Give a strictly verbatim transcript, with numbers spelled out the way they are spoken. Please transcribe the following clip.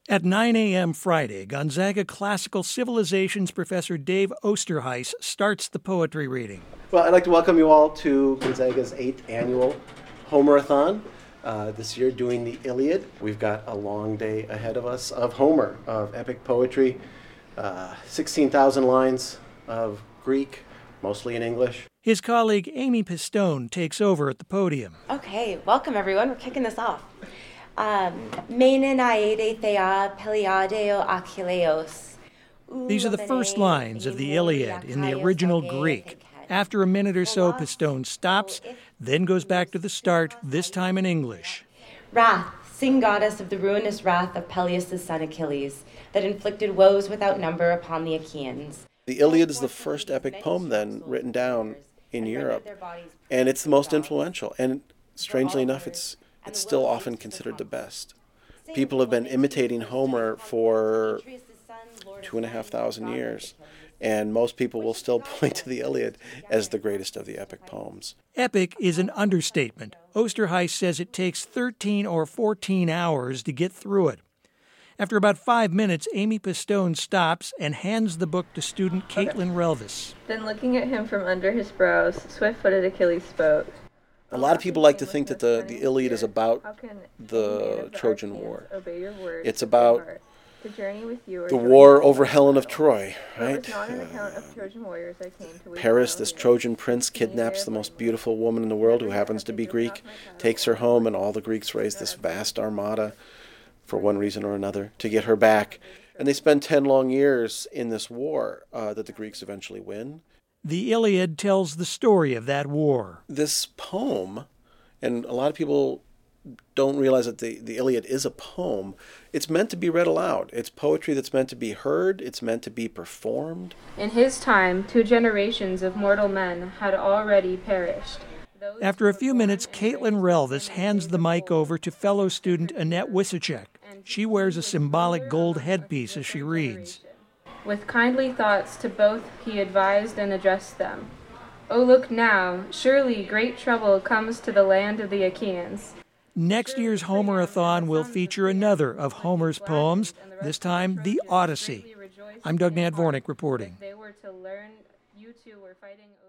At nine a.m. Friday, Gonzaga Classical Civilizations professor Dave Osterhuis starts the poetry reading. Well, I'd like to welcome you all to Gonzaga's eighth annual Homerathon. Uh, this year doing the Iliad. We've got a long day ahead of us of Homer, of epic poetry, uh, sixteen thousand lines of Greek, mostly in English. His colleague Amy Pistone takes over at the podium. Okay, welcome everyone. We're kicking this off. Um, These are the first lines of the Iliad in the original Greek. After a minute or so, Pistone stops, then goes back to the start, this time in English. Wrath, sing goddess of the ruinous wrath of Peleus' son Achilles, that inflicted woes without number upon the Achaeans. The Iliad is the first epic poem then written down in Europe, and it's the most influential, and strangely enough, it's it's still often considered the best. People have been imitating Homer for two and a half thousand years, and most people will still point to the Iliad as the greatest of the epic poems. Epic is an understatement. Osterhuis says it takes thirteen or fourteen hours to get through it. After about five minutes, Amy Pistone stops and hands the book to student Caitlin Relvis. Then looking at him from under his brows, swift-footed Achilles spoke. A lot of people like to think that the, the Iliad is about the Trojan War. It's about the war over Helen of Troy, right? Uh, Paris, this Trojan prince, kidnaps the most beautiful woman in the world who happens to be Greek, takes her home, and all the Greeks raise this vast armada for one reason or another to get her back. And they spend ten long years in this war uh, that the Greeks eventually win. The Iliad tells the story of that war. This poem, and a lot of people don't realize that the, the Iliad is a poem. It's meant to be read aloud. It's poetry that's meant to be heard. It's meant to be performed. In his time, two generations of mortal men had already perished. After a few minutes, Caitlin Relvis hands the mic over to fellow student Annette Wisacek. She wears a symbolic gold headpiece as she reads. With kindly thoughts to both he advised and addressed them. O look now, surely great trouble comes to the land of the Achaeans. Next year's Homerathon will feature another of Homer's poems, this time the Odyssey. I'm Doug Nadvornik reporting. They were to learn, you two were fighting